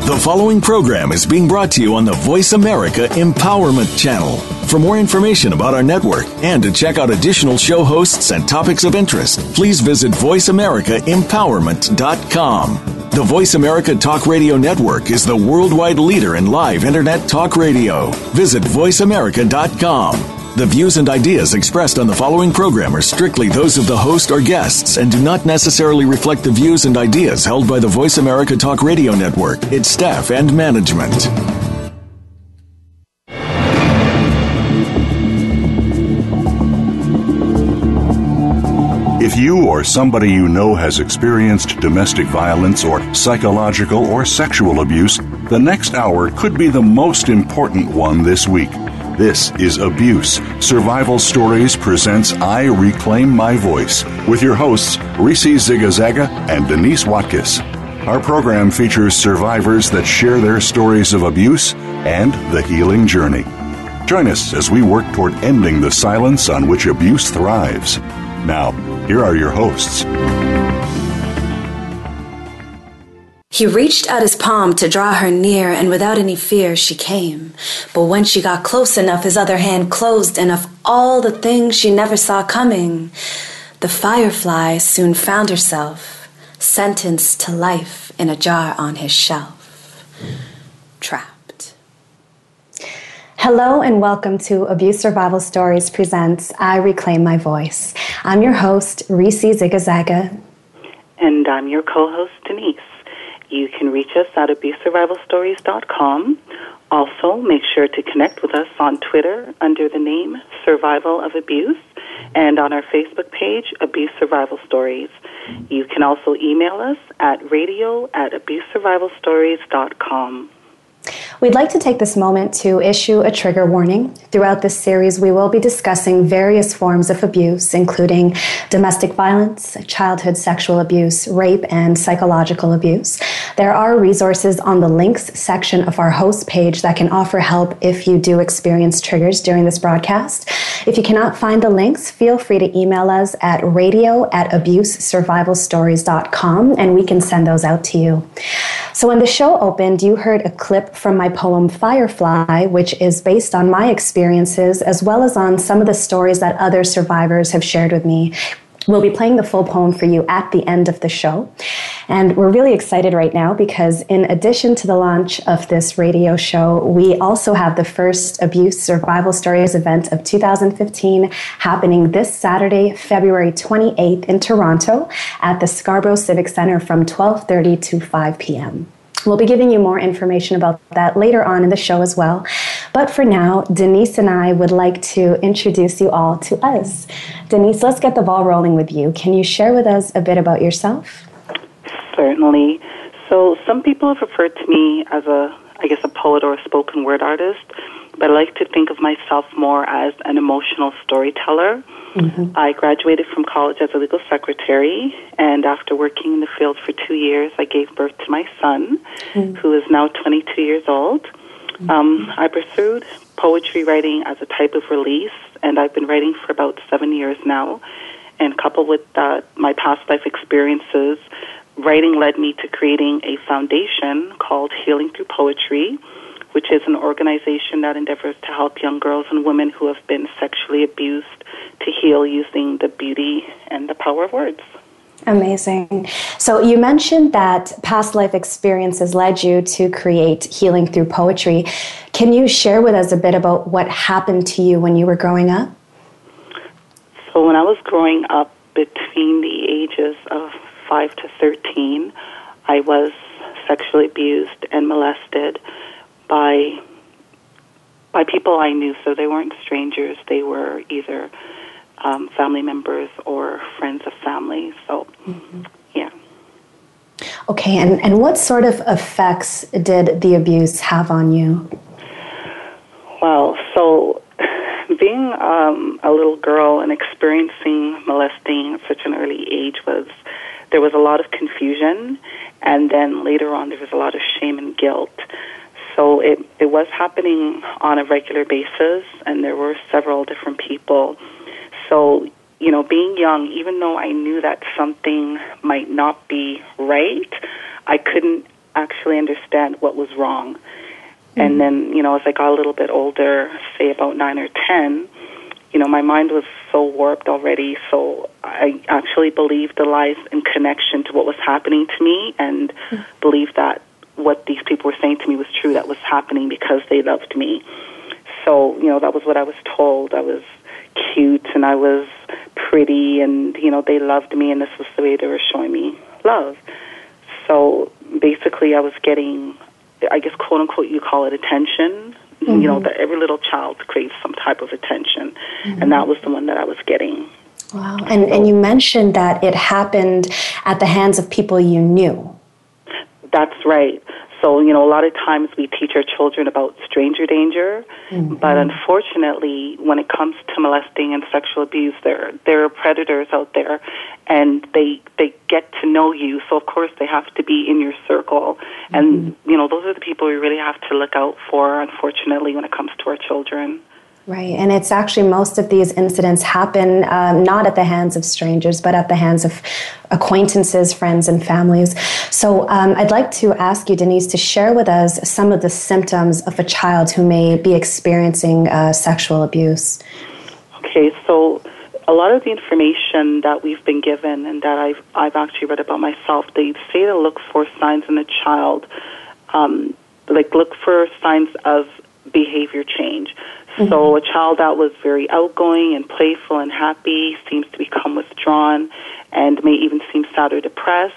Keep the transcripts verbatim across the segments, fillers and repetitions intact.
The following program is being brought to you on the Voice America Empowerment Channel. For more information about our network and to check out additional show hosts and topics of interest, please visit voice america empowerment dot com. The Voice America Talk Radio Network is the worldwide leader in live Internet talk radio. Visit voice america dot com. The views and ideas expressed on the following program are strictly those of the host or guests and do not necessarily reflect the views and ideas held by the Voice America Talk Radio Network, its staff, and management. If you or somebody you know has experienced domestic violence or psychological or sexual abuse, the next hour could be the most important one this week. This is Abuse. Survival Stories presents I Reclaim My Voice with your hosts, Reese Zigazaga and Denise Watkiss. Our program features survivors that share their stories of abuse and the healing journey. Join us as we work toward ending the silence on which abuse thrives. Now, here are your hosts. He reached out his palm to draw her near, and without any fear she came. But when she got close enough, his other hand closed, and of all the things she never saw coming, the firefly soon found herself sentenced to life in a jar on his shelf. Trapped. Hello and welcome to Abuse Survival Stories presents I Reclaim My Voice. I'm your host, Reese Zigazaga. And I'm your co-host, Denise. You can reach us at abuse survival stories dot com. Also, make sure to connect with us on Twitter under the name Survival of Abuse and on our Facebook page, Abuse Survival Stories. You can also email us at radio at abuse survival stories dot com. We'd like to take this moment to issue a trigger warning. Throughout this series, we will be discussing various forms of abuse, including domestic violence, childhood sexual abuse, rape, and psychological abuse. There are resources on the links section of our host page that can offer help if you do experience triggers during this broadcast. If you cannot find the links, feel free to email us at radio at abuse survival stories dot com, and we can send those out to you. So when the show opened, you heard a clip from my poem Firefly, which is based on my experiences as well as on some of the stories that other survivors have shared with me. We'll be playing the full poem for you at the end of the show. And we're really excited right now because in addition to the launch of this radio show, we also have the first Abuse Survival Stories event of two thousand fifteen happening this Saturday, February twenty-eighth in Toronto at the Scarborough Civic Center from twelve thirty to five p.m. We'll be giving you more information about that later on in the show as well. But for now, Denise and I would like to introduce you all to us. Denise, let's get the ball rolling with you. Can you share with us a bit about yourself? Certainly. So some people have referred to me as a, I guess, a poet or a spoken word artist, but I like to think of myself more as an emotional storyteller. Mm-hmm. I graduated from college as a legal secretary, and after working in the field for two years, I gave birth to my son, mm-hmm. who is now twenty-two years old. Mm-hmm. Um, I pursued poetry writing as a type of release, and I've been writing for about seven years now. And coupled with that, my past life experiences, writing led me to creating a foundation called Healing Through Poetry, which is an organization that endeavors to help young girls and women who have been sexually abused to heal using the beauty and the power of words. Amazing. So you mentioned that past life experiences led you to create Healing Through Poetry. Can you share with us a bit about what happened to you when you were growing up? So when I was growing up between the ages of five to thirteen, I was sexually abused and molested by by people I knew. So they weren't strangers. They were either um, family members or friends of family. So, mm-hmm. yeah. Okay, and, and what sort of effects did the abuse have on you? Well, so being um, a little girl and experiencing molesting at such an early age was, there was a lot of confusion, and then later on there was a lot of shame and guilt. So it, it was happening on a regular basis, and there were several different people. So, you know, being young, even though I knew that something might not be right, I couldn't actually understand what was wrong. Mm-hmm. And then, you know, as I got a little bit older, say about nine or ten, you know, my mind was so warped already, so I actually believed the lies in connection to what was happening to me, and mm-hmm. believed that what these people were saying to me was true, that was happening because they loved me. So, you know, that was what I was told. I was cute and I was pretty, and, you know, they loved me, and this was the way they were showing me love. So basically I was getting, I guess, quote unquote, you call it attention. Mm-hmm. You know, that every little child craves some type of attention, mm-hmm. and that was the one that I was getting. Wow. And, so, and you mentioned that it happened at the hands of people you knew. That's right. So, you know, a lot of times we teach our children about stranger danger, mm-hmm. but unfortunately, when it comes to molesting and sexual abuse, there there are predators out there, and they they get to know you. So, of course, they have to be in your circle, mm-hmm. and you know, those are the people we really have to look out for. Unfortunately, when it comes to our children. Right, and it's actually most of these incidents happen um, not at the hands of strangers, but at the hands of acquaintances, friends, and families. So um, I'd like to ask you, Denise, to share with us some of the symptoms of a child who may be experiencing uh, sexual abuse. Okay, so a lot of the information that we've been given and that I've, I've actually read about myself, they say to look for signs in a child, um, like look for signs of behavior change. Mm-hmm. So a child that was very outgoing and playful and happy seems to become withdrawn and may even seem sad or depressed,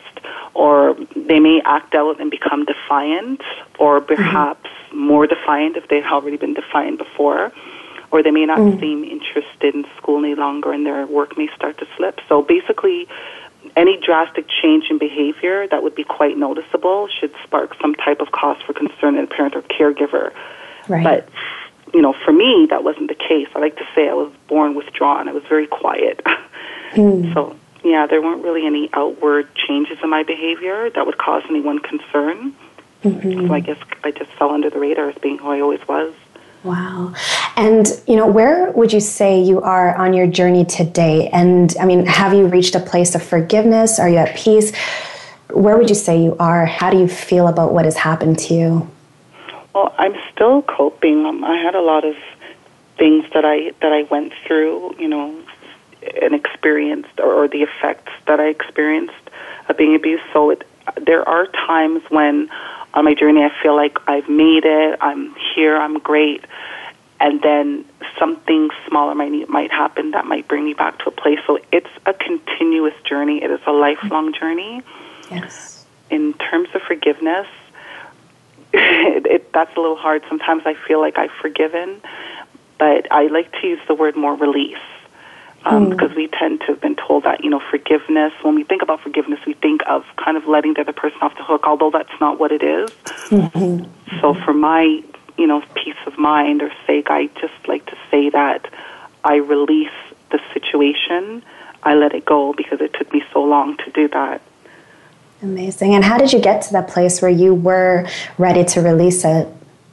or they may act out and become defiant, or perhaps mm-hmm. more defiant if they've already been defiant before, or they may not mm-hmm. seem interested in school any longer and their work may start to slip. So basically, any drastic change in behavior that would be quite noticeable should spark some type of cause for concern in a parent or caregiver. Right. But you know, for me, that wasn't the case. I like to say I was born withdrawn. I was very quiet. Mm. So, yeah, there weren't really any outward changes in my behavior that would cause anyone concern. Mm-hmm. So I guess I just fell under the radar as being who I always was. Wow. And, you know, where would you say you are on your journey today? And, I mean, have you reached a place of forgiveness? Are you at peace? Where would you say you are? How do you feel about what has happened to you? Well, I'm still coping. Um, I had a lot of things that I that I went through, you know, and experienced, or, or the effects that I experienced of being abused. So it, there are times when on my journey I feel like I've made it, I'm here, I'm great, and then something smaller might might happen that might bring me back to a place. So it's a continuous journey. It is a lifelong journey. Yes. In terms of forgiveness, It, it, that's a little hard. Sometimes I feel like I've forgiven, but I like to use the word more release, um, mm. because we tend to have been told that, you know, forgiveness, when we think about forgiveness, we think of kind of letting the other person off the hook, although that's not what it is. Mm-hmm. So for my, you know, peace of mind or sake, I just like to say that I release the situation. I let it go because it took me so long to do that. Amazing. And how did you get to that place where you were ready to release it?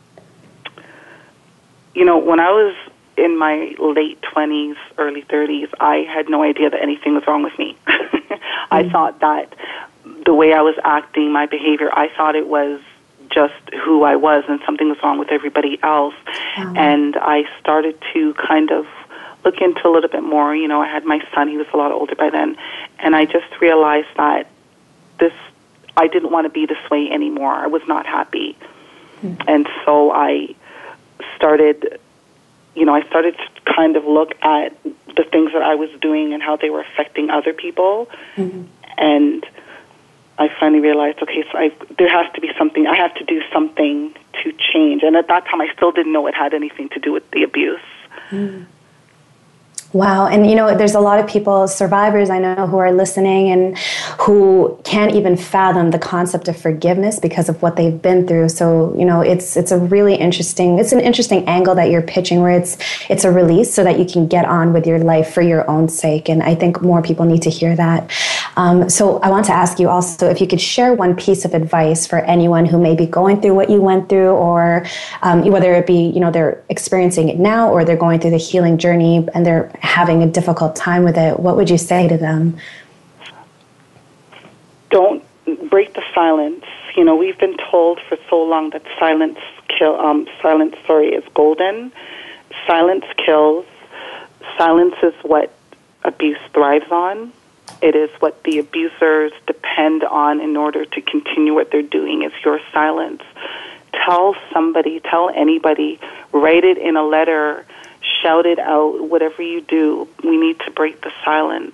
You know, when I was in my late twenties, early thirties, I had no idea that anything was wrong with me. I mm. thought that the way I was acting, my behavior, I thought it was just who I was and something was wrong with everybody else. Um. And I started to kind of look into a little bit more. You know, I had my son, he was a lot older by then, and I just realized that this, I didn't want to be this way anymore. I was not happy. Mm-hmm. And so I started, you know, I started to kind of look at the things that I was doing and how they were affecting other people. Mm-hmm. And I finally realized, okay, so I, there has to be something, I have to do something to change. And at that time, I still didn't know it had anything to do with the abuse. Mm-hmm. Wow. And, you know, there's a lot of people, survivors I know, who are listening and who can't even fathom the concept of forgiveness because of what they've been through. So, you know, it's it's a really interesting, it's an interesting angle that you're pitching where it's it's a release so that you can get on with your life for your own sake. And I think more people need to hear that. Um, so I want to ask you also if you could share one piece of advice for anyone who may be going through what you went through, or um, whether it be, you know, they're experiencing it now or they're going through the healing journey and they're having a difficult time with it. What would you say to them? Don't break the silence You know, we've been told for so long that silence kill. Um, silence, sorry, is golden. Silence kills. Silence is what abuse thrives on. It is what the abusers depend on in order to continue what they're doing, is your silence. Tell somebody, tell anybody, write it in a letter, shout it out, whatever you do. We need to break the silence.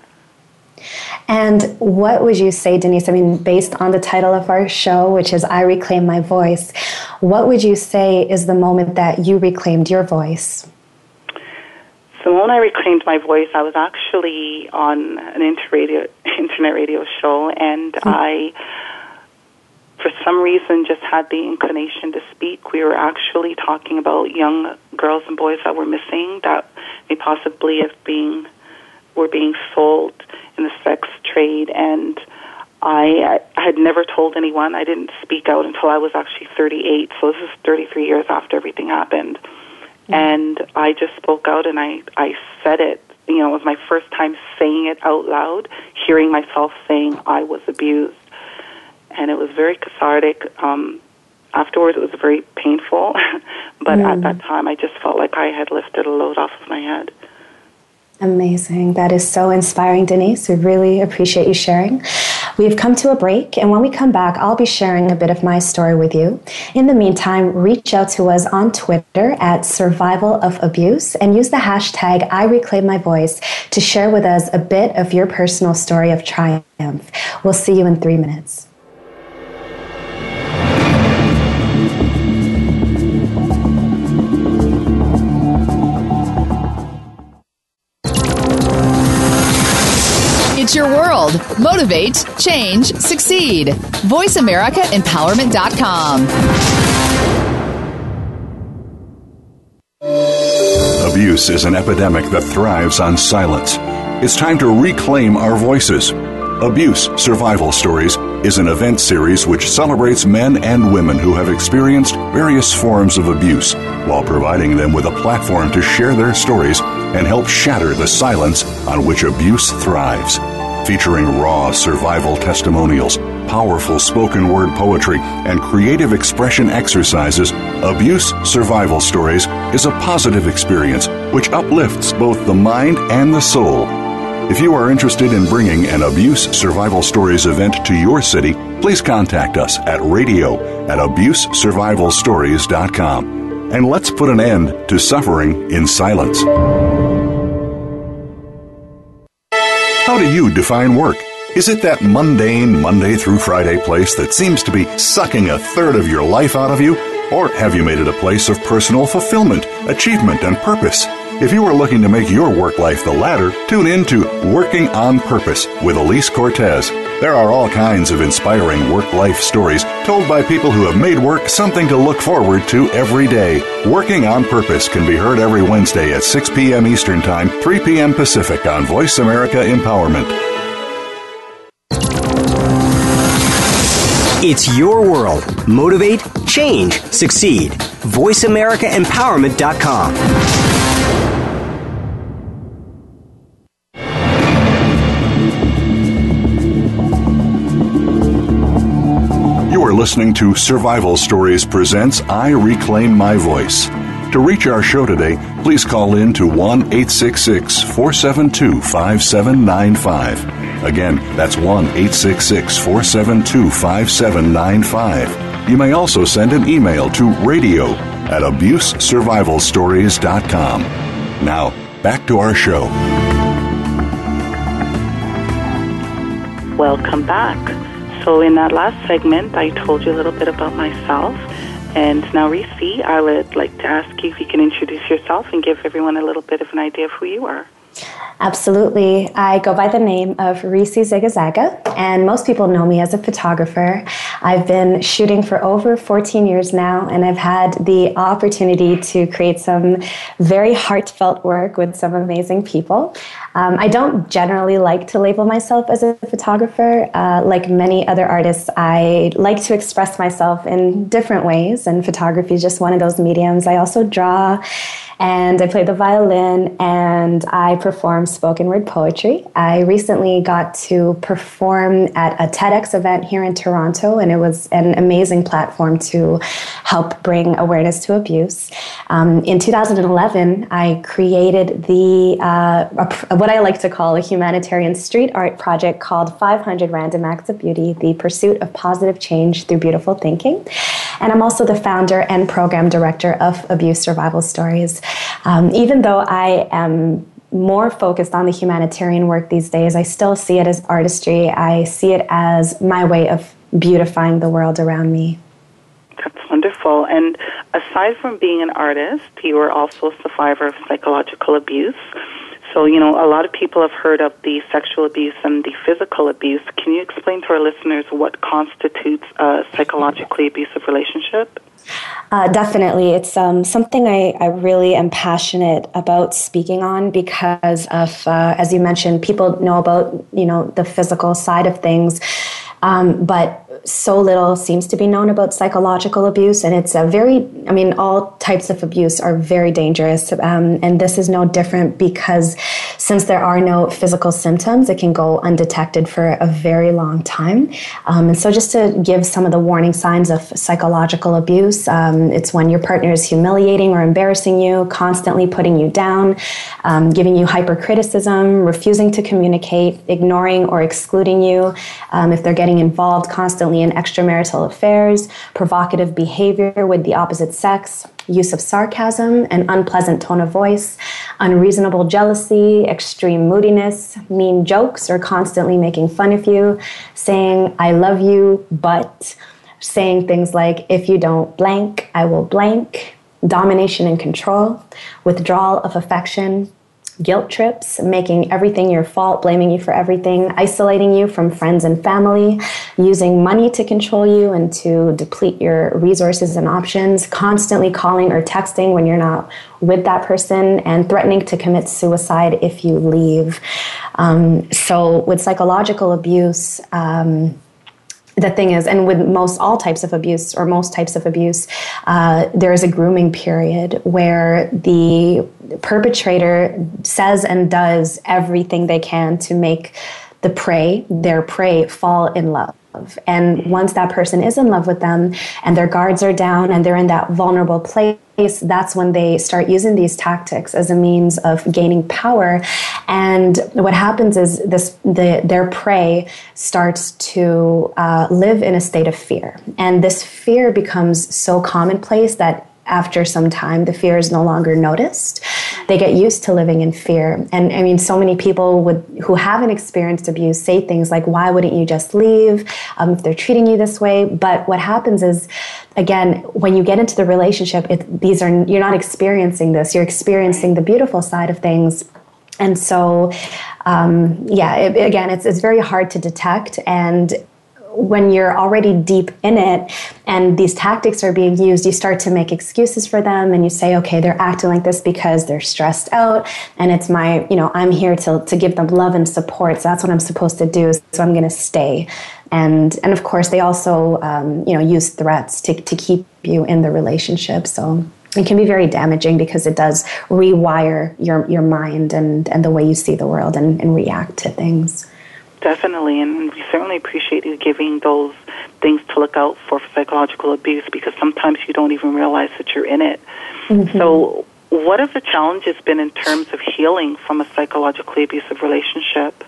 And what would you say, Denise, I mean, based on the title of our show, which is I Reclaim My Voice, what would you say is the moment that you reclaimed your voice? So when I reclaimed my voice, I was actually on an inter-radio, internet radio show, and mm-hmm. I, for some reason, just had the inclination to speak. We were actually talking about young girls and boys that were missing, that may possibly have been, were being sold in the sex trade, and I, I had never told anyone. I didn't speak out until I was actually thirty-eight, so this is thirty-three years after everything happened. And I just spoke out, and I, I said it. You know, it was my first time saying it out loud, hearing myself saying I was abused. And it was very cathartic. Um, afterwards, it was very painful. But mm. at that time, I just felt like I had lifted a load off of my head. Amazing. That is so inspiring, Denise. We really appreciate you sharing. We've come to a break, and when we come back, I'll be sharing a bit of my story with you. In the meantime, reach out to us on Twitter at Survival of Abuse and use the hashtag I Reclaim My Voice to share with us a bit of your personal story of triumph. We'll see you in three minutes. It's your world. Motivate, change, succeed. voice america empowerment dot com. Abuse is an epidemic that thrives on silence. It's time to reclaim our voices. Abuse Survival Stories is an event series which celebrates men and women who have experienced various forms of abuse while providing them with a platform to share their stories and help shatter the silence on which abuse thrives. Featuring raw survival testimonials, powerful spoken word poetry, and creative expression exercises, Abuse Survival Stories is a positive experience which uplifts both the mind and the soul. If you are interested in bringing an Abuse Survival Stories event to your city, please contact us at radio at abuse survival stories dot com. And let's put an end to suffering in silence. How do you define work? Is it that mundane Monday through Friday place that seems to be sucking a third of your life out of you? Or have you made it a place of personal fulfillment, achievement, and purpose? If you are looking to make your work life the latter, tune in to Working on Purpose with Elise Cortez. There are all kinds of inspiring work-life stories told by people who have made work something to look forward to every day. Working on Purpose can be heard every Wednesday at six p.m. Eastern Time, three p.m. Pacific on Voice America Empowerment. It's your world. Motivate, change, succeed. voice america empowerment dot com. Listening to Survival Stories presents I Reclaim My Voice. To reach our show today, please call in to one eight six six, four seven two, five seven nine five. Again, that's one eight six six, four seven two, five seven nine five. You may also send an email to radio at abuse survival stories dot com. Now, back to our show. Welcome back. So in that last segment, I told you a little bit about myself. And now, Reese, I would like to ask you if you can introduce yourself and give everyone a little bit of an idea of who you are. Absolutely. I go by the name of Reese Zigazaga, and most people know me as a photographer. I've been shooting for over fourteen years now, and I've had the opportunity to create some very heartfelt work with some amazing people. Um, I don't generally like to label myself as a photographer. Uh, like many other artists, I like to express myself in different ways, and photography is just one of those mediums. I also draw, and I play the violin, and I perform perform spoken word poetry. I recently got to perform at a TEDx event here in Toronto, and it was an amazing platform to help bring awareness to abuse. Um, in two thousand eleven, I created the uh, a, what I like to call a humanitarian street art project called five hundred Random Acts of Beauty, the pursuit of positive change through beautiful thinking. And I'm also the founder and program director of Abuse Survival Stories. Um, even though I am more focused on the humanitarian work these days, I still see it as artistry. I see it as my way of beautifying the world around me. That's wonderful. And aside from being an artist, you are also a survivor of psychological abuse. So, you know, a lot of people have heard of the sexual abuse and the physical abuse. Can you explain to our listeners what constitutes a psychologically abusive relationship? Uh, definitely. It's um, something I, I really am passionate about speaking on because of, uh, as you mentioned, people know about, you know, the physical side of things. Um, but so little seems to be known about psychological abuse, and it's a very, I mean, all types of abuse are very dangerous, um, and this is no different because since there are no physical symptoms, it can go undetected for a very long time. Um, and so just to give some of the warning signs of psychological abuse, um, it's when your partner is humiliating or embarrassing you, constantly putting you down, um, giving you hypercriticism, refusing to communicate, ignoring or excluding you, um, if they're getting involved constantly in extramarital affairs, provocative behavior with the opposite sex, use of sarcasm, an unpleasant tone of voice, unreasonable jealousy, extreme moodiness, mean jokes or constantly making fun of you, saying, I love you, but, saying things like, if you don't blank, I will blank, domination and control, withdrawal of affection, guilt trips, making everything your fault, blaming you for everything, isolating you from friends and family, using money to control you and to deplete your resources and options, constantly calling or texting when you're not with that person, and threatening to commit suicide if you leave. Um, so with psychological abuse, um, the thing is, and with most all types of abuse or most types of abuse, uh, there is a grooming period where the perpetrator says and does everything they can to make the prey, their prey, fall in love. And once that person is in love with them and their guards are down and they're in that vulnerable place, that's when they start using these tactics as a means of gaining power. And what happens is this: the, their prey starts to uh, live in a state of fear. And this fear becomes so commonplace that after some time, the fear is no longer noticed. They get used to living in fear. And I mean, so many people would, who haven't experienced abuse say things like, why wouldn't you just leave um, if they're treating you this way? But what happens is, again, when you get into the relationship, it, these are, you're not experiencing this. You're experiencing the beautiful side of things. And so, um, yeah, it, again, it's it's very hard to detect. And when you're already deep in it and these tactics are being used, you start to make excuses for them and you say, okay, they're acting like this because they're stressed out and it's my, you know, I'm here to, to give them love and support. So that's what I'm supposed to do. So I'm going to stay. And, and of course, they also, um, you know, use threats to, to keep you in the relationship. So it can be very damaging because it does rewire your, your mind and, and the way you see the world and, and react to things. Definitely, and we certainly appreciate you giving those things to look out for for psychological abuse, because sometimes you don't even realize that you're in it. Mm-hmm. So what have the challenges been in terms of healing from a psychologically abusive relationship?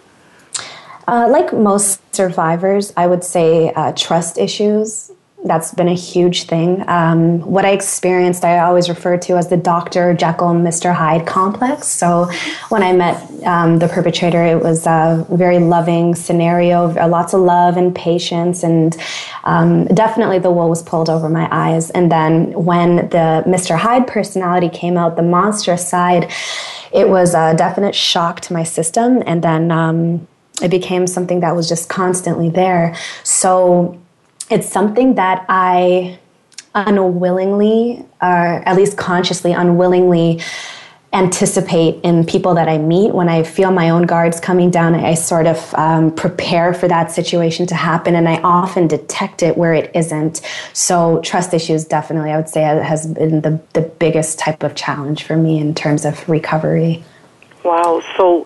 Uh, like most survivors, I would say uh, trust issues. That's been a huge thing. Um, what I experienced, I always refer to as the Doctor Jekyll, Mister Hyde complex. So when I met um, the perpetrator, it was a very loving scenario, lots of love and patience, and um, definitely the wool was pulled over my eyes. And then when the Mister Hyde personality came out, the monstrous side, it was a definite shock to my system. And then um, it became something that was just constantly there. So it's something that I unwillingly, or at least consciously unwillingly, anticipate in people that I meet. When I feel my own guards coming down, I sort of um, prepare for that situation to happen, and I often detect it where it isn't. So trust issues definitely, I would say, has been the, the biggest type of challenge for me in terms of recovery. Wow. So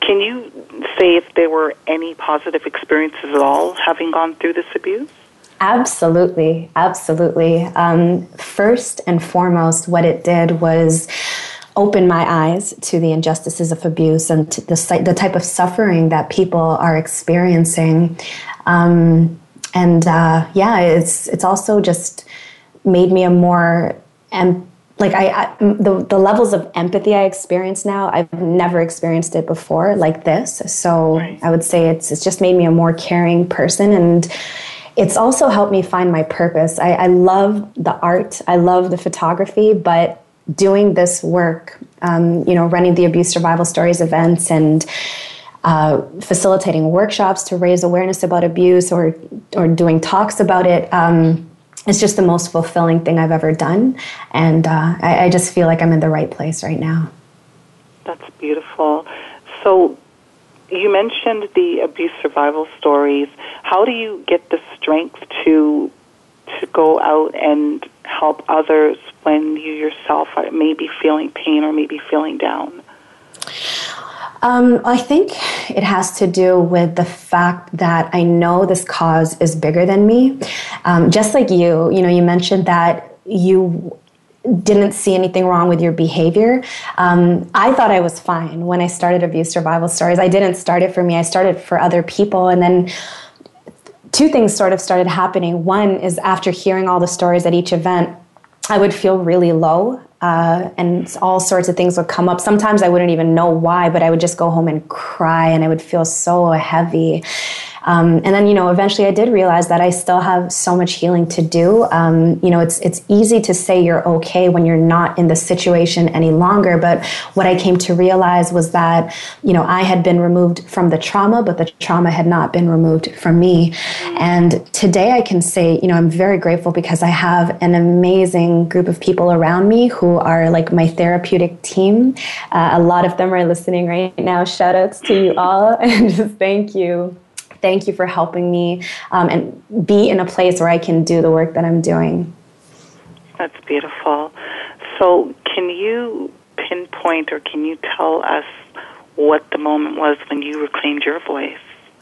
can you say if there were any positive experiences at all having gone through this abuse? Absolutely, absolutely. Um, first and foremost, what it did was open my eyes to the injustices of abuse and to the, the type of suffering that people are experiencing. Um, and uh, yeah, it's it's also just made me a more em- like I, I the the levels of empathy I experience now, I've never experienced it before like this. So right. I would say it's it's just made me a more caring person, and it's also helped me find my purpose. I, I love the art, I love the photography, but doing this work, um, you know, running the Abuse Survival Stories events and uh, facilitating workshops to raise awareness about abuse, or or doing talks about it, um, it's just the most fulfilling thing I've ever done. And uh, I, I just feel like I'm in the right place right now. That's beautiful. So you mentioned the abuse survival stories. How do you get the strength to to go out and help others when you yourself are maybe feeling pain or maybe feeling down? Um, I think it has to do with the fact that I know this cause is bigger than me. Um, just like you, you know, you mentioned that you didn't see anything wrong with your behavior. Um, I thought I was fine when I started Abuse Survival Stories. I didn't start it for me. I started for other people. And then two things sort of started happening. One is after hearing all the stories at each event, I would feel really low, uh, and all sorts of things would come up. Sometimes I wouldn't even know why, but I would just go home and cry, and I would feel so heavy. Um, and then, you know, eventually I did realize that I still have so much healing to do. Um, you know, it's it's easy to say you're okay when you're not in the situation any longer. But what I came to realize was that, you know, I had been removed from the trauma, but the trauma had not been removed from me. And today I can say, you know, I'm very grateful because I have an amazing group of people around me who are like my therapeutic team. Uh, a lot of them are listening right now. Shout outs to you all, and just thank you. Thank you for helping me um, and be in a place where I can do the work that I'm doing. That's beautiful. So can you pinpoint or can you tell us what the moment was when you reclaimed your voice?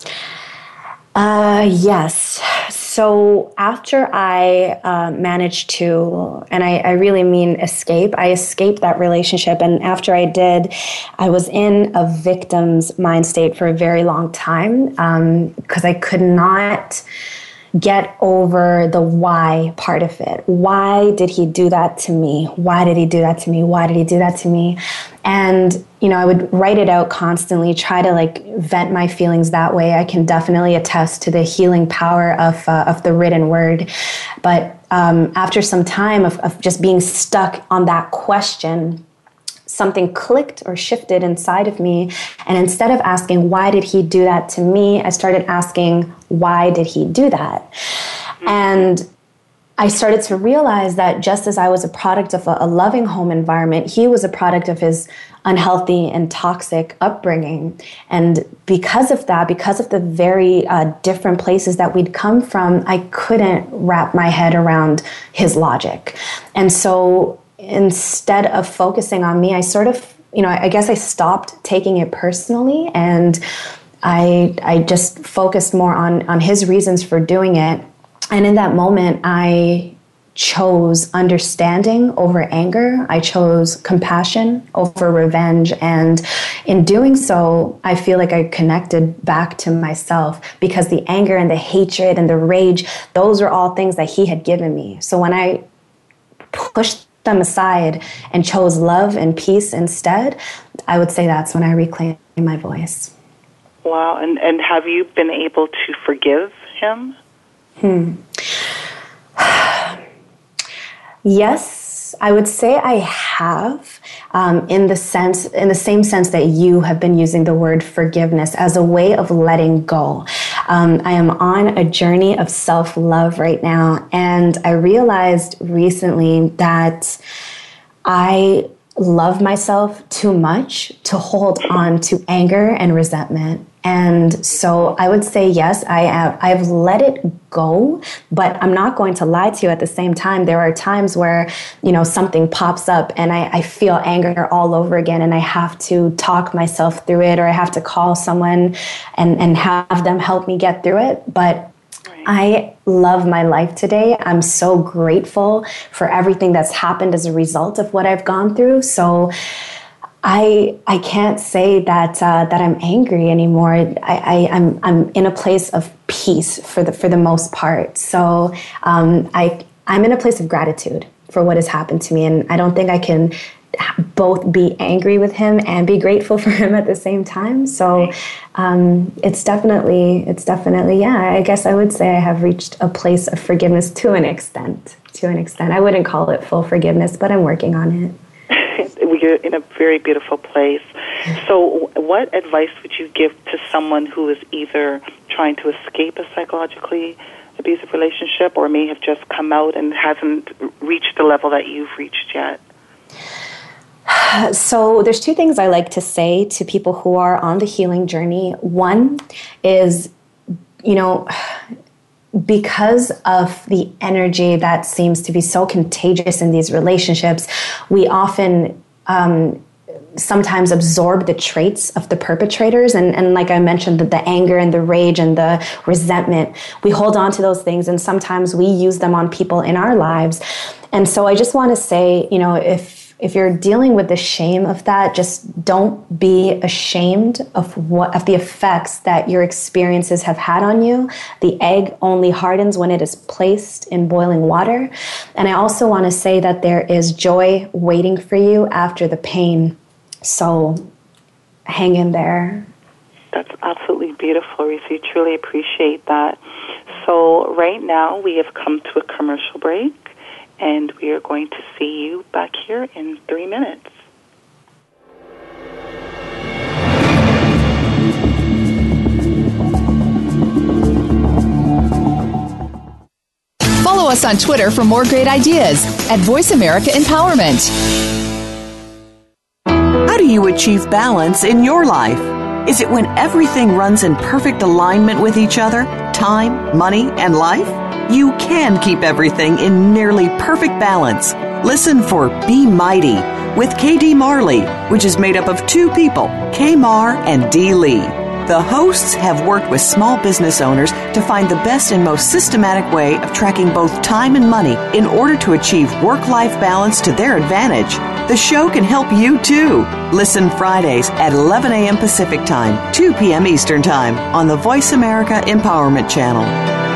Uh, yes. So after I uh, managed to, and I, I really mean escape, I escaped that relationship. And after I did, I was in a victim's mind state for a very long time because um, I could not get over the why part of it. Why did he do that to me? Why did he do that to me? Why did he do that to me? And, you know, I would write it out constantly, try to like vent my feelings that way. I can definitely attest to the healing power of uh, of the written word. But um, after some time of, of just being stuck on that question, something clicked or shifted inside of me. And instead of asking, why did he do that to me? I started asking, why did he do that? Mm-hmm. And I started to realize that just as I was a product of a, a loving home environment, he was a product of his unhealthy and toxic upbringing. And because of that, because of the very uh, different places that we'd come from, I couldn't wrap my head around his logic. And so instead of focusing on me, I sort of, you know, I guess I stopped taking it personally, and I I just focused more on, on his reasons for doing it. And in that moment, I chose understanding over anger. I chose compassion over revenge. And in doing so, I feel like I connected back to myself, because the anger and the hatred and the rage, those are all things that he had given me. So when I pushed them aside and chose love and peace instead, I would say that's when I reclaimed my voice. Wow. And, and have you been able to forgive him? Hmm. Yes, I would say I have, um, in the sense, in the same sense that you have been using the word forgiveness as a way of letting go. Um, I am on a journey of self-love right now, and I realized recently that I love myself too much to hold on to anger and resentment. And so I would say, yes, I have, I've let it go, but I'm not going to lie to you at the same time. There are times where, you know, something pops up and I, I feel anger all over again, and I have to talk myself through it, or I have to call someone and, and have them help me get through it. But I love my life today. I'm so grateful for everything that's happened as a result of what I've gone through. So I I can't say that uh, that I'm angry anymore. I, I I'm I'm in a place of peace for the for the most part. So um, I I'm in a place of gratitude for what has happened to me, and I don't think I can both be angry with him and be grateful for him at the same time. So um, it's definitely it's definitely yeah. I guess I would say I have reached a place of forgiveness to an extent. To an extent, I wouldn't call it full forgiveness, but I'm working on it. You're in a very beautiful place. So what advice would you give to someone who is either trying to escape a psychologically abusive relationship or may have just come out and hasn't reached the level that you've reached yet? So there's two things I like to say to people who are on the healing journey. One is, you know, because of the energy that seems to be so contagious in these relationships, we often um, sometimes absorb the traits of the perpetrators. And, and like I mentioned, the, the anger and the rage and the resentment, we hold on to those things, and sometimes we use them on people in our lives. And so I just want to say, you know, if If you're dealing with the shame of that, just don't be ashamed of what of the effects that your experiences have had on you. The egg only hardens when it is placed in boiling water. And I also want to say that there is joy waiting for you after the pain. So hang in there. That's absolutely beautiful, Reese. We truly appreciate that. So right now we have come to a commercial break, and we are going to see you back here in three minutes. Follow us on Twitter for more great ideas at Voice America Empowerment. How do you achieve balance in your life? Is it when everything runs in perfect alignment with each other, time, money, and life? You can keep everything in nearly perfect balance. Listen for Be Mighty with K D Marley, which is made up of two people, K Mar and D Lee. The hosts have worked with small business owners to find the best and most systematic way of tracking both time and money in order to achieve work-life balance to their advantage. The show can help you, too. Listen Fridays at eleven a.m. Pacific Time, two p.m. Eastern Time on the Voice America Empowerment Channel.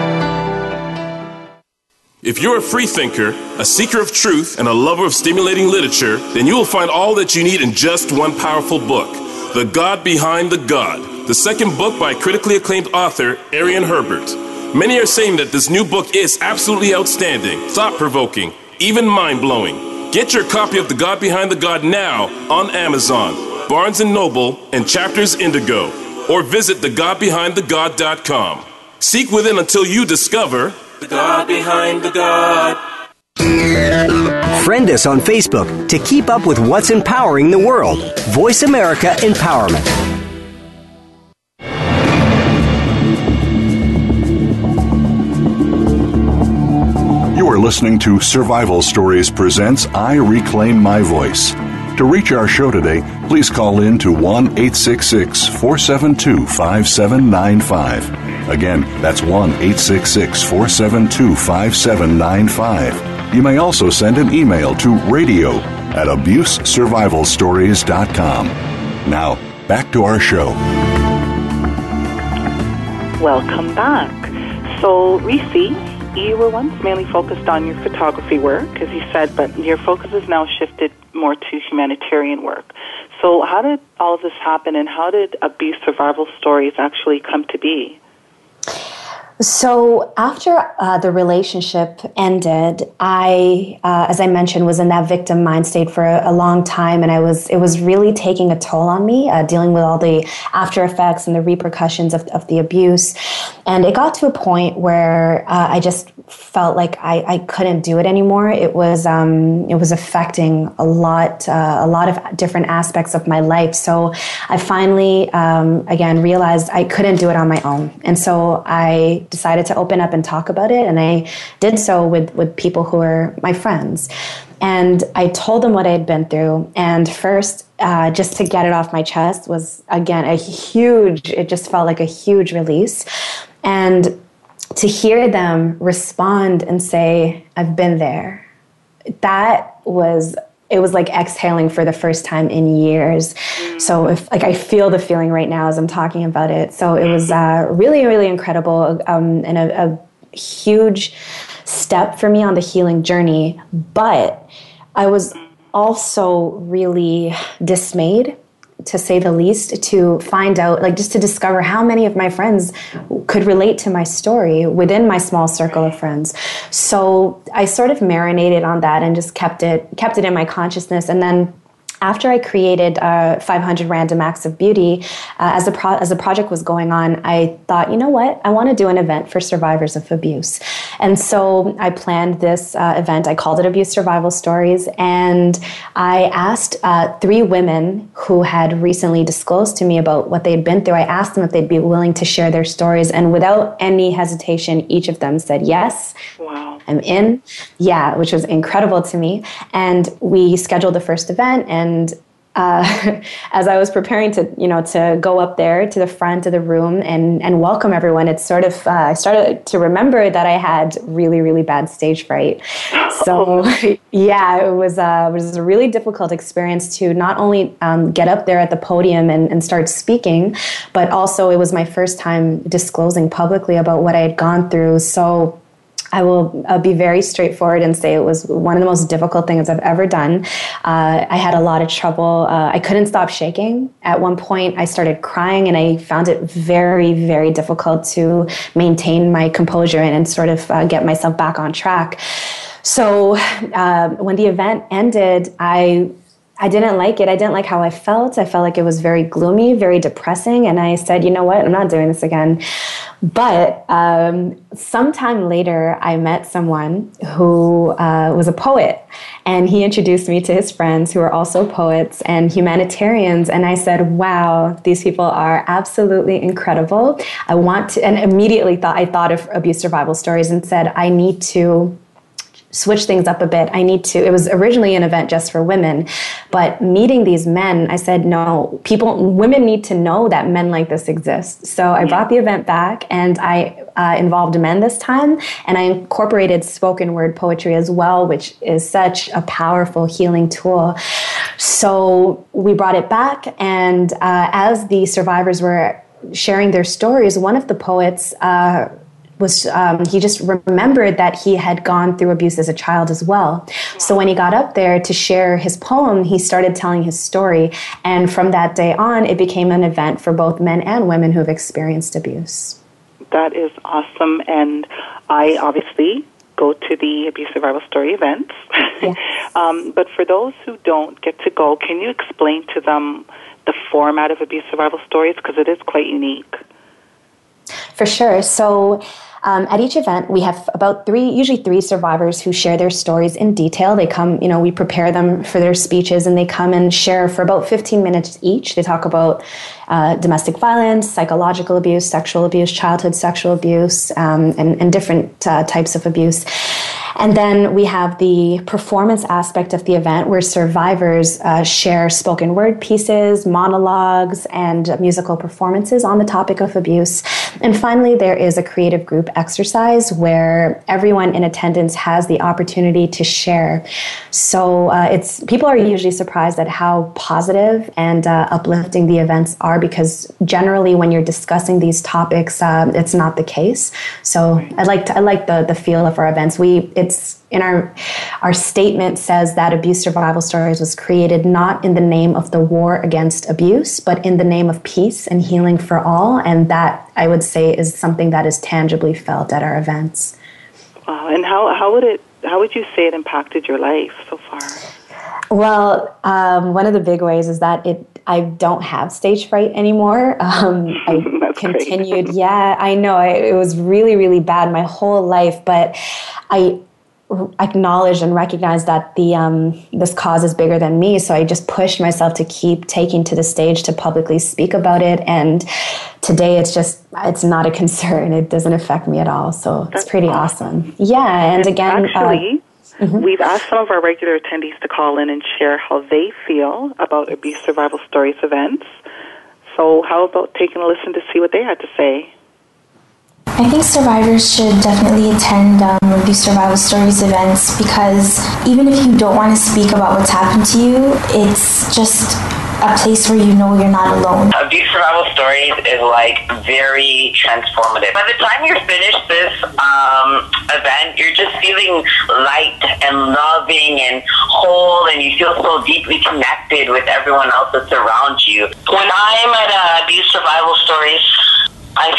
If you're a free thinker, a seeker of truth, and a lover of stimulating literature, then you will find all that you need in just one powerful book, The God Behind the God, the second book by critically acclaimed author Arian Herbert. Many are saying that this new book is absolutely outstanding, thought-provoking, even mind-blowing. Get your copy of The God Behind the God now on Amazon, Barnes and Noble, and Chapters Indigo, or visit the god behind the god dot com. Seek within until you discover The God Behind the God. Friend us on Facebook to keep up with what's empowering the world. Voice America Empowerment. You are listening to Survival Stories Presents I Reclaim My Voice. To reach our show today, please call in to one eight six six, four seven two, five seven nine five. Again, that's one eight six six, four seven two, five seven nine five. You may also send an email to radio at abuse survival stories dot com. Now, back to our show. Welcome back. So, Reese, you were once mainly focused on your photography work, as you said, but your focus has now shifted more to humanitarian work. So how did all of this happen, and how did Abuse Survival Stories actually come to be? So after uh, the relationship ended, I, uh, as I mentioned, was in that victim mind state for a, a long time, and I was it was really taking a toll on me, uh, dealing with all the after effects and the repercussions of, of the abuse. And it got to a point where uh, I just felt like I, I couldn't do it anymore. It was um, it was affecting a lot uh, a lot of different aspects of my life. So I finally um, again realized I couldn't do it on my own, and so I decided to open up and talk about it, and I did so with, with people who were my friends. And I told them what I had been through. And first, uh, just to get it off my chest was, again, a huge, it just felt like a huge release. And to hear them respond and say, I've been there, that was it was like exhaling for the first time in years. So if like I feel the feeling right now as I'm talking about it. So it was uh, really, really incredible um, and a, a huge step for me on the healing journey. But I was also really dismayed, to say the least, to find out, like just to discover how many of my friends could relate to my story within my small circle of friends. So I sort of marinated on that and just kept it kept it in my consciousness. And then after I created uh, five hundred Random Acts of Beauty, uh, as, the pro- as the project was going on, I thought, you know what? I want to do an event for survivors of abuse. And so I planned this uh, event. I called it Abuse Survival Stories. And I asked uh, three women who had recently disclosed to me about what they'd been through. I asked them if they'd be willing to share their stories. And without any hesitation, each of them said yes. Wow. I'm in. Yeah, which was incredible to me. And we scheduled the first event, and uh, as I was preparing to, you know, to go up there to the front of the room and, and welcome everyone, it sort of, uh, I started to remember that I had really, really bad stage fright. So yeah, it was, uh, it was a really difficult experience to not only um, get up there at the podium and, and start speaking, but also it was my first time disclosing publicly about what I had gone through. So I will uh, be very straightforward and say it was one of the most difficult things I've ever done. Uh, I had a lot of trouble. Uh, I couldn't stop shaking. At one point, I started crying, and I found it very, very difficult to maintain my composure and, and sort of uh, get myself back on track. So uh, when the event ended, I I didn't like it. I didn't like how I felt. I felt like it was very gloomy, very depressing. And I said, you know what? I'm not doing this again. But um, sometime later, I met someone who uh, was a poet. And he introduced me to his friends who are also poets and humanitarians. And I said, wow, these people are absolutely incredible. I want to, and immediately thought I thought of Abuse Survival Stories and said, I need to switch things up a bit. I need to, it was originally an event just for women, but meeting these men, I said, no, people, women need to know that men like this exist. So I brought the event back, and I uh, involved men this time, and I incorporated spoken word poetry as well, which is such a powerful healing tool. So we brought it back, and uh, as the survivors were sharing their stories, one of the poets, uh, was um, he just remembered that he had gone through abuse as a child as well. So when he got up there to share his poem, he started telling his story. And from that day on, it became an event for both men and women who have experienced abuse. That is awesome. And I obviously go to the Abuse Survival Story events. Yes. um, but for those who don't get to go, can you explain to them the format of Abuse Survival Stories? Because it is quite unique. For sure. So Um, at each event, we have about three, usually three survivors who share their stories in detail. They come, you know, we prepare them for their speeches, and they come and share for about fifteen minutes each. They talk about uh, domestic violence, psychological abuse, sexual abuse, childhood sexual abuse, um, and, and different uh, types of abuse. And then we have the performance aspect of the event, where survivors uh, share spoken word pieces, monologues, and musical performances on the topic of abuse. And finally, there is a creative group exercise where everyone in attendance has the opportunity to share. So uh, it's people are usually surprised at how positive and uh, uplifting the events are, because generally when you're discussing these topics, uh, it's not the case. So I like to, I like the the feel of our events. We it it's in our our statement says that Abuse Survival Stories was created not in the name of the war against abuse, but in the name of peace and healing for all. And that, I would say, is something that is tangibly felt at our events. Wow. And how, how would it how would you say it impacted your life so far? Well, um, one of the big ways is that it I don't have stage fright anymore. Um, I continued. Yeah, I know. I, it was really, really bad my whole life, but I acknowledged and recognized that the um, this cause is bigger than me. So I just pushed myself to keep taking to the stage to publicly speak about it. And today it's just, it's not a concern. It doesn't affect me at all. So That's it's pretty awesome. awesome. Yeah. And, and again, actually, uh, mm-hmm. we've asked some of our regular attendees to call in and share how they feel about Abuse Survival Stories events. So how about taking a listen to see what they had to say? I think survivors should definitely attend um, Abuse Survival Stories events, because even if you don't want to speak about what's happened to you, it's just a place where you know you're not alone. Abuse Survival Stories is like very transformative. By the time you're finished this um, event, you're just feeling light and loving and whole, and you feel so deeply connected with everyone else that's around you. When I'm at uh, Abuse Survival Stories, I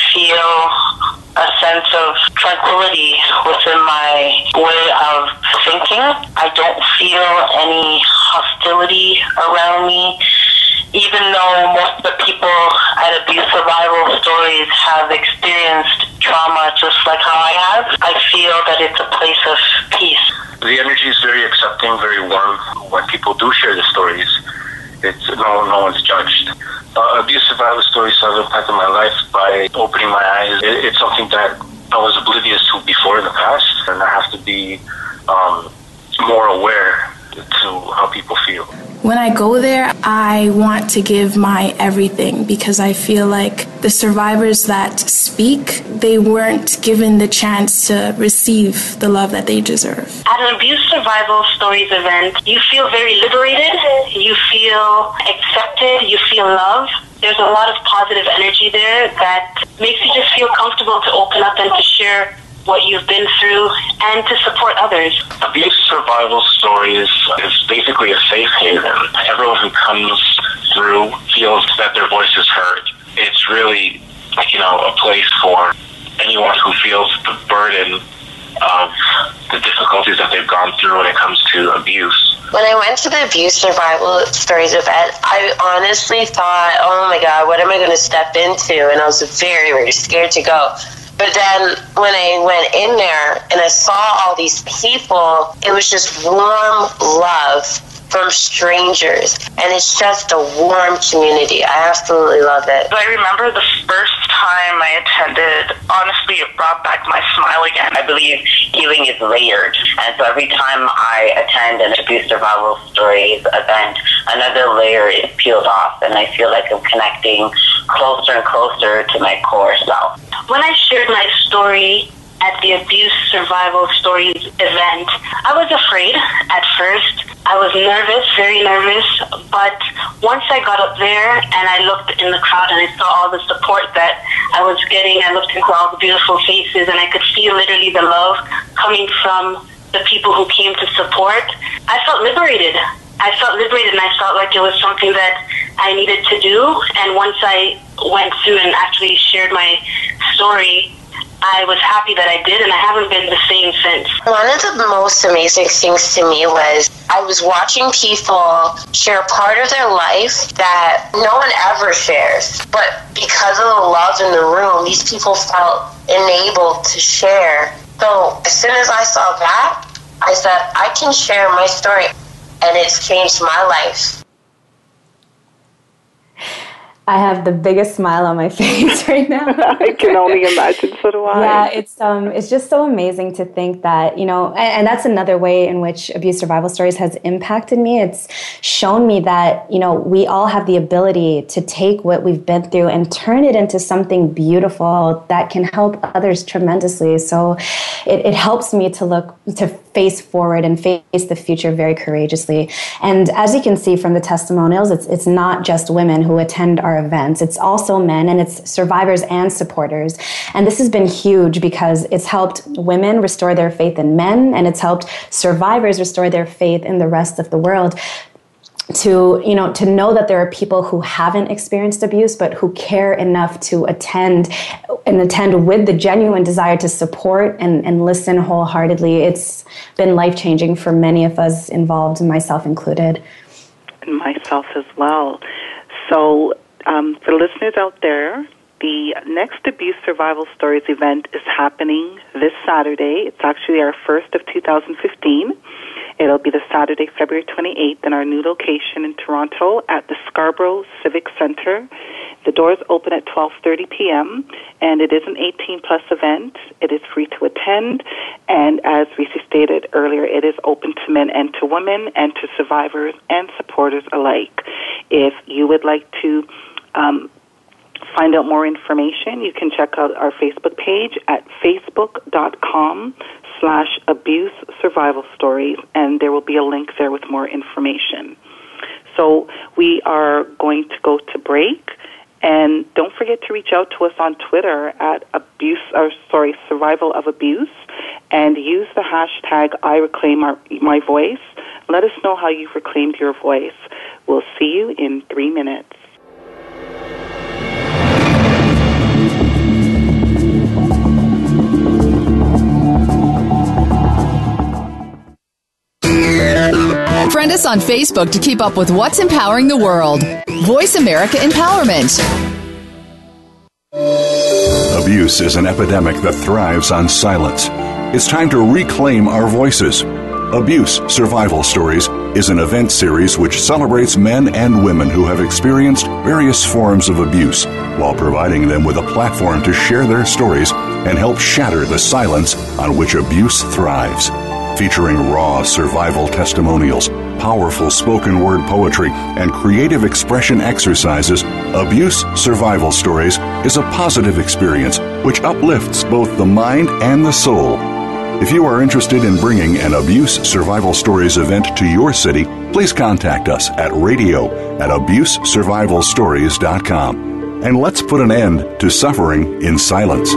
feel a sense of tranquility within my way of thinking. I don't feel any hostility around me. Even though most of the people at Abuse Survival Stories have experienced trauma just like how I have, I feel that it's a place of peace. The energy is very accepting, very warm. When people do share the stories, it's no, no one's judged. Uh, Abuse Survival Stories have impacted my life by opening my eyes. It, it's something that I was oblivious to before in the past, and I have to be um, more aware to how people feel. When I go there, I want to give my everything, because I feel like the survivors that speak, they weren't given the chance to receive the love that they deserve. At an Abuse Survival Stories event, you feel very liberated, you feel accepted, you feel love. There's a lot of positive energy there that makes you just feel comfortable to open up and to share what you've been through and to support others. Abuse Survival Stories is basically a safe haven. Everyone who comes through feels that their voice is heard. It's really, you know, a place for anyone who feels the burden of the difficulties that they've gone through when it comes to abuse. When I went to the Abuse Survival Stories event, I honestly thought, oh my God, what am I going to step into? And I was very, very scared to go. But then when I went in there and I saw all these people, it was just warm love from strangers. And it's just a warm community. I absolutely love it. I remember the first time I attended, honestly, it brought back my smile again. I believe healing is layered. And so every time I attend an Abuse Survival Stories event, another layer is peeled off. And I feel like I'm connecting closer and closer to my core self. When I shared my story at the Abuse Survival Stories event, I was afraid at first. I was nervous, very nervous, but once I got up there and I looked in the crowd and I saw all the support that I was getting, I looked into all the beautiful faces and I could feel literally the love coming from the people who came to support. I felt liberated. I felt liberated and I felt like it was something that I needed to do. And once I went through and actually shared my story, I was happy that I did, and I haven't been the same since. One of the most amazing things to me was I was watching people share part of their life that no one ever shares. But because of the love in the room, these people felt enabled to share. So as soon as I saw that, I said, I can share my story, and it's changed my life. I have the biggest smile on my face right now. I can only imagine, so do I. Yeah, it's um, it's just so amazing to think that, you know, and, and that's another way in which Abuse Survival Stories has impacted me. It's shown me that, you know, we all have the ability to take what we've been through and turn it into something beautiful that can help others tremendously. So it, it helps me to look, to face forward and face the future very courageously. And as you can see from the testimonials, it's it's not just women who attend our events. It's also men, and it's survivors and supporters. And this has been huge because it's helped women restore their faith in men, and it's helped survivors restore their faith in the rest of the world. To, you know, to know that there are people who haven't experienced abuse, but who care enough to attend and attend with the genuine desire to support and, and listen wholeheartedly. It's been life-changing for many of us involved, myself included. And myself as well. So um, for listeners out there, the next Abuse Survival Stories event is happening this Saturday. It's actually our first of two thousand fifteen. It'll be the Saturday, February twenty-eighth, in our new location in Toronto at the Scarborough Civic Centre. The doors open at twelve thirty p.m., and it is an eighteen plus event. It is free to attend, and as Reese stated earlier, it is open to men and to women and to survivors and supporters alike. If you would like to um, find out more information, you can check out our Facebook page at facebook.com slash abuse survival stories, and there will be a link there with more information. So we are going to go to break, and don't forget to reach out to us on Twitter at abuse, or sorry, survival of abuse, and use the hashtag I reclaim our, my voice. Let us know how you've reclaimed your voice. We'll see you in three minutes. Friend us on Facebook to keep up with what's empowering the world. Voice America Empowerment. Abuse is an epidemic that thrives on silence. It's time to reclaim our voices. Abuse Survival Stories is an event series which celebrates men and women who have experienced various forms of abuse while providing them with a platform to share their stories and help shatter the silence on which abuse thrives. Featuring raw survival testimonials, powerful spoken word poetry, and creative expression exercises, Abuse Survival Stories is a positive experience which uplifts both the mind and the soul. If you are interested in bringing an Abuse Survival Stories event to your city, please contact us at radio at abuse survival stories dot com. And let's put an end to suffering in silence.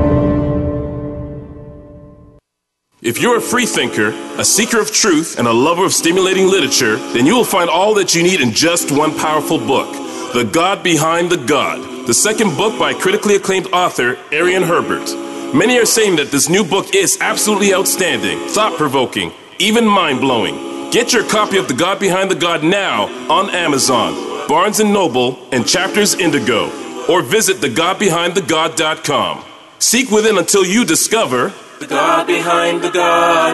If you're a free thinker, a seeker of truth, and a lover of stimulating literature, then you will find all that you need in just one powerful book, The God Behind the God, the second book by critically acclaimed author Ariane Herbert. Many are saying that this new book is absolutely outstanding, thought-provoking, even mind-blowing. Get your copy of The God Behind the God now on Amazon, Barnes and Noble, and Chapters Indigo, or visit the god behind the god dot com. Seek within until you discover The God Behind the God.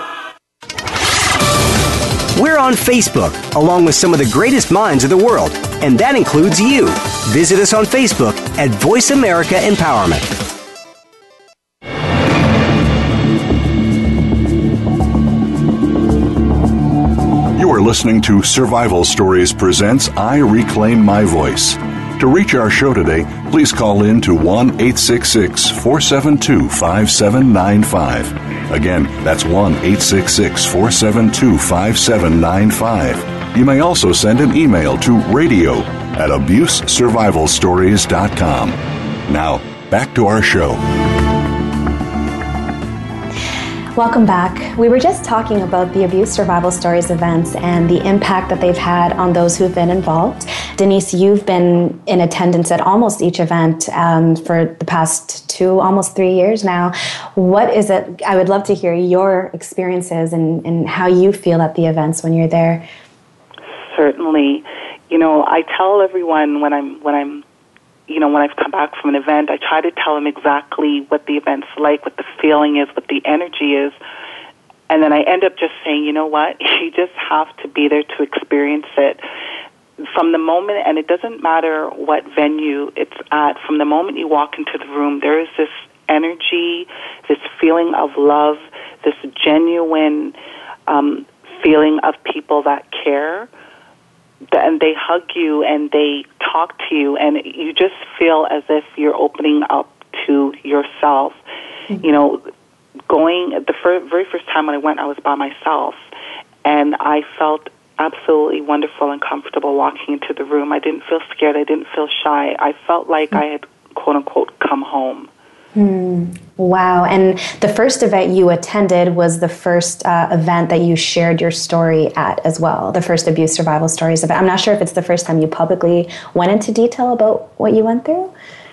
We're on Facebook, along with some of the greatest minds of the world, and that includes you. Visit us on Facebook at Voice America Empowerment. You are listening to Survival Stories Presents I Reclaim My Voice. To reach our show today, please call in to one eight six six, four seven two, five seven nine five. Again, that's one eight six six, four seven two, five seven nine five. You may also send an email to radio at abuse survival stories dot com. Now, back to our show. Welcome back. We were just talking about the Abuse Survival Stories events and the impact that they've had on those who've been involved. Denise, you've been in attendance at almost each event um, for the past two, almost three years now. What is it? I would love to hear your experiences and, and how you feel at the events when you're there. Certainly. You know, I tell everyone when I'm when I'm you know, when I've come back from an event, I try to tell them exactly what the event's like, what the feeling is, what the energy is. And then I end up just saying, you know what, you just have to be there to experience it. From the moment, and it doesn't matter what venue it's at, from the moment you walk into the room, there is this energy, this feeling of love, this genuine um, feeling of people that care. And they hug you and they talk to you, and you just feel as if you're opening up to yourself. Mm-hmm. You know, going, the fir- very first time when I went, I was by myself, and I felt absolutely wonderful and comfortable walking into the room. I didn't feel scared. I didn't feel shy. I felt like I had, quote unquote, come home. Mm, wow. And the first event you attended was the first uh, event that you shared your story at as well, the first Abuse Survival Stories event. I'm not sure if it's the first time you publicly went into detail about what you went through.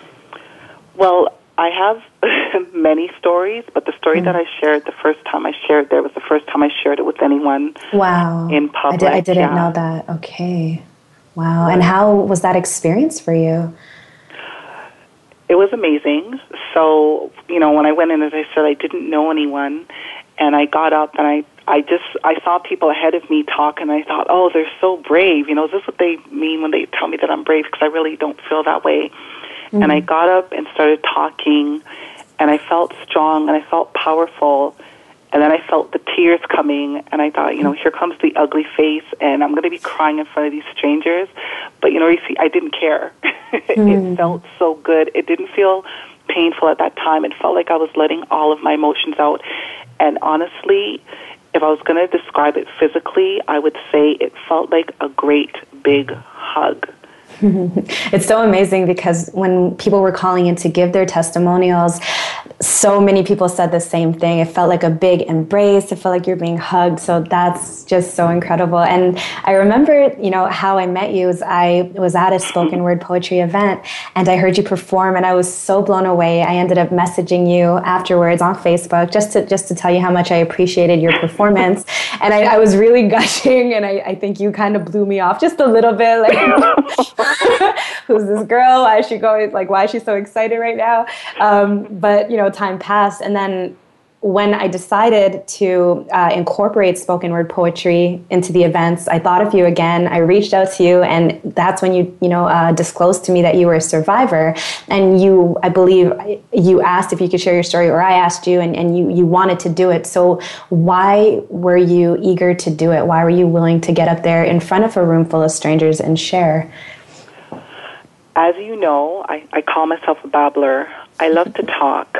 Well, I have many stories, but the story mm. that I shared the first time I shared there was the first time I shared it with anyone. Wow. In public. I, did, I didn't yeah. know that. Okay. Wow. And how was that experience for you? It was amazing. So, you know, when I went in, as I said, I didn't know anyone, and I got up and I, I just, I saw people ahead of me talk, and I thought, oh, they're so brave. You know, is this what they mean when they tell me that I'm brave? Because I really don't feel that way. Mm-hmm. And I got up and started talking, and I felt strong, and I felt powerful, and then I felt the tears coming, and I thought, you know, here comes the ugly face, and I'm going to be crying in front of these strangers. But, you know, you see, I didn't care. Mm. It felt so good. It didn't feel painful at that time. It felt like I was letting all of my emotions out. And honestly, if I was going to describe it physically, I would say it felt like a great big hug. It's so amazing because when people were calling in to give their testimonials, so many people said the same thing. It felt like a big embrace. It felt like you're being hugged. So that's just so incredible. And I remember, you know, how I met you is I was at a spoken word poetry event and I heard you perform and I was so blown away. I ended up messaging you afterwards on Facebook just to just to tell you how much I appreciated your performance. And I, I was really gushing, and I, I think you kind of blew me off just a little bit. Like, who's this girl? Why is she going? Like, why is she so excited right now? Um, but you know, time passed, and then when I decided to uh, incorporate spoken word poetry into the events, I thought of you again. I reached out to you, and that's when you, you know, uh, disclosed to me that you were a survivor. And you, I believe, you asked if you could share your story, or I asked you, and, and you, you wanted to do it. So why were you eager to do it? Why were you willing to get up there in front of a room full of strangers and share? As you know, I, I call myself a babbler. I love to talk.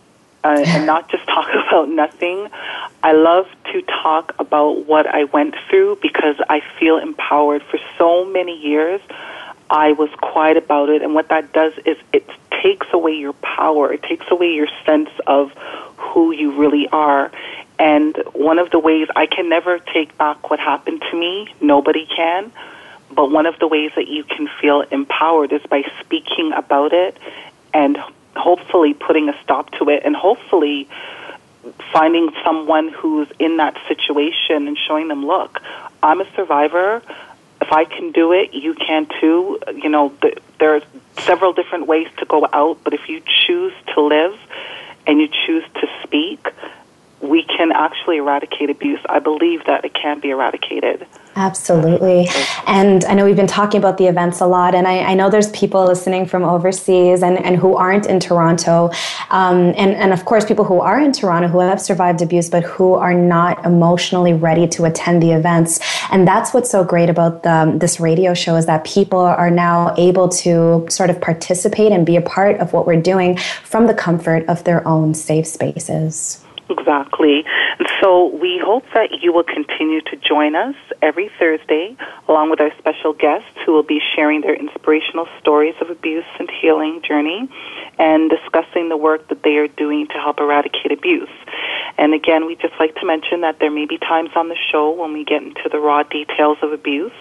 Uh, and not just talk about nothing. I love to talk about what I went through because I feel empowered. For so many years, I was quiet about it, and what that does is it takes away your power. It takes away your sense of who you really are. And one of the ways, I can never take back what happened to me. Nobody can. But one of the ways that you can feel empowered is by speaking about it and hopefully putting a stop to it, and hopefully finding someone who's in that situation and showing them, look, I'm a survivor. If I can do it, you can too. You know, th- there are several different ways to go out, but if you choose to live and you choose to speak, we can actually eradicate abuse. I believe that it can be eradicated. Absolutely. And I know we've been talking about the events a lot, and I, I know there's people listening from overseas and, and who aren't in Toronto, um, and, and of course people who are in Toronto who have survived abuse but who are not emotionally ready to attend the events. And that's what's so great about the, this radio show is that people are now able to sort of participate and be a part of what we're doing from the comfort of their own safe spaces. Exactly. And so we hope that you will continue to join us every Thursday, along with our special guests who will be sharing their inspirational stories of abuse and healing journey and discussing the work that they are doing to help eradicate abuse. And again, we'd just like to mention that there may be times on the show when we get into the raw details of abuse.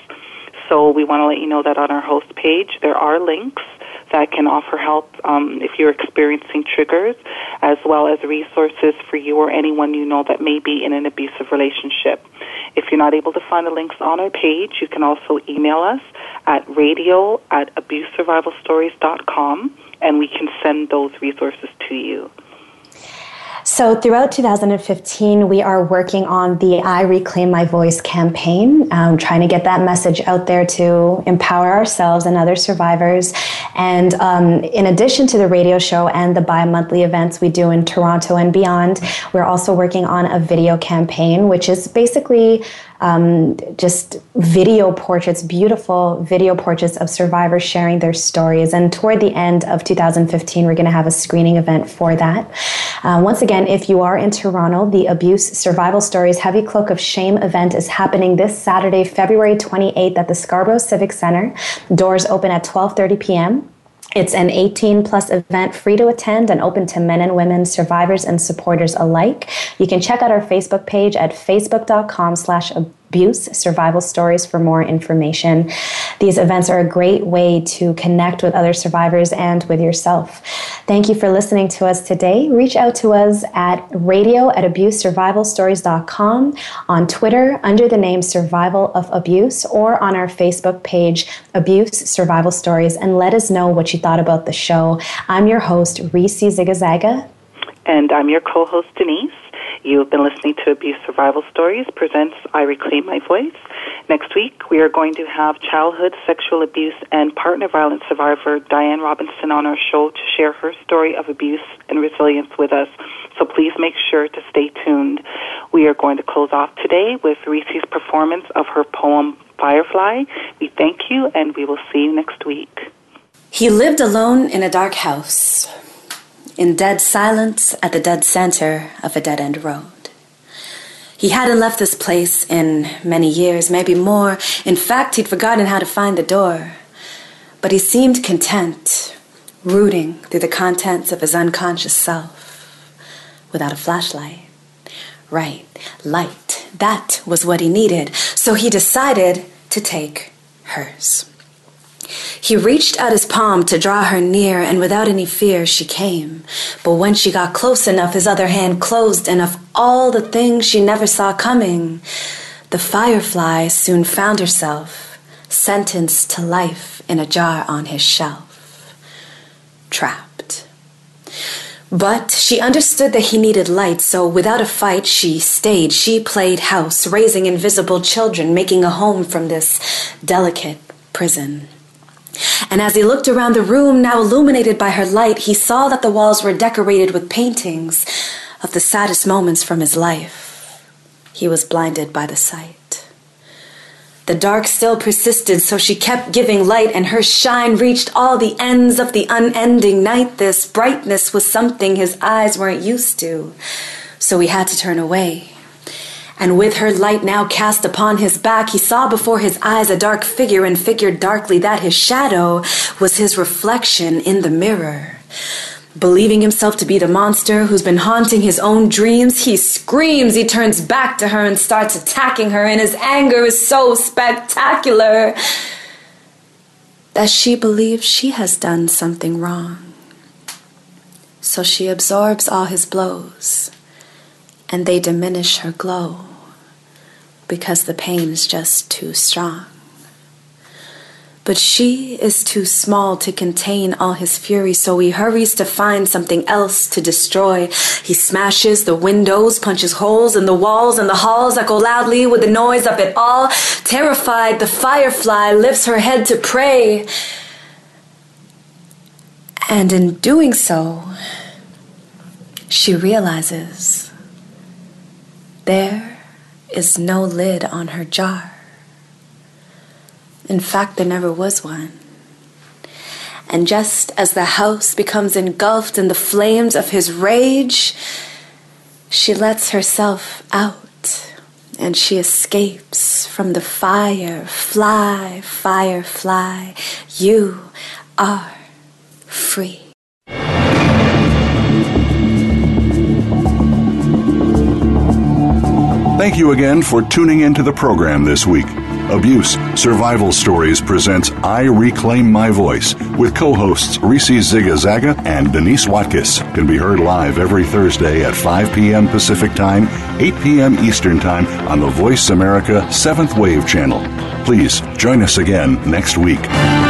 So we want to let you know that on our host page, there are links that can offer help um, if you're experiencing triggers, as well as resources for you or anyone you know that may be in an abusive relationship. If you're not able to find the links on our page, you can also email us at radio at abuse survival stories dot com, and we can send those resources to you. So throughout two thousand fifteen, we are working on the I Reclaim My Voice campaign, um, trying to get that message out there to empower ourselves and other survivors. And um, in addition to the radio show and the bi-monthly events we do in Toronto and beyond, we're also working on a video campaign, which is basically um, just video portraits, beautiful video portraits of survivors sharing their stories. And toward the end of two thousand fifteen, we're going to have a screening event for that. Uh, once again, if you are in Toronto, the Abuse Survival Stories Heavy Cloak of Shame event is happening this Saturday, February twenty-eighth at the Scarborough Civic Center. Doors open at twelve thirty p.m. It's an eighteen plus event, free to attend and open to men and women, survivors and supporters alike. You can check out our Facebook page at facebook.com slash abuse survival stories for more information. These events are a great way to connect with other survivors and with yourself. Thank you for listening to us today. Reach out to us at radio at abuse survival stories dot com, on Twitter under the name Survival of Abuse, or on our Facebook page, Abuse Survival Stories, and let us know what you thought about the show. I'm your host, Reese Zigazaga. And I'm your co-host, Denise. You have been listening to Abuse Survival Stories presents I Reclaim My Voice. Next week, we are going to have childhood sexual abuse and partner violence survivor Diane Robinson on our show to share her story of abuse and resilience with us. So please make sure to stay tuned. We are going to close off today with Reese's performance of her poem, Firefly. We thank you, and we will see you next week. He lived alone in a dark house, in dead silence at the dead center of a dead-end road. He hadn't left this place in many years, maybe more. In fact, he'd forgotten how to find the door. But he seemed content, rooting through the contents of his unconscious self, without a flashlight. Right, light. That was what he needed. So he decided to take hers. He reached out his palm to draw her near, and without any fear she came. But when she got close enough, his other hand closed, and of all the things she never saw coming, the firefly soon found herself sentenced to life in a jar on his shelf, trapped. But she understood that he needed light, so without a fight she stayed. She played house, raising invisible children, making a home from this delicate prison. And as he looked around the room, now illuminated by her light, he saw that the walls were decorated with paintings of the saddest moments from his life. He was blinded by the sight. The dark still persisted, so she kept giving light, and her shine reached all the ends of the unending night. This brightness was something his eyes weren't used to, so he had to turn away. And with her light now cast upon his back, he saw before his eyes a dark figure, and figured darkly that his shadow was his reflection in the mirror. Believing himself to be the monster who's been haunting his own dreams, he screams. He turns back to her and starts attacking her, and his anger is so spectacular that she believes she has done something wrong. So she absorbs all his blows, and they diminish her glow, because the pain is just too strong. But she is too small to contain all his fury, so he hurries to find something else to destroy. He smashes the windows, punches holes in the walls, and the halls echo loudly with the noise of it all. Terrified, the firefly lifts her head to pray. And in doing so, she realizes there is no lid on her jar. In fact, there never was one. And just as the house becomes engulfed in the flames of his rage, she lets herself out, and she escapes from the fire. Fly, firefly, you are free. Thank you again for tuning into the program this week. Abuse Survival Stories presents I Reclaim My Voice with co-hosts Reese Zigazaga and Denise Watkiss. Can be heard live every Thursday at five p.m. Pacific Time, eight p.m. Eastern Time on the Voice America seventh Wave channel. Please join us again next week.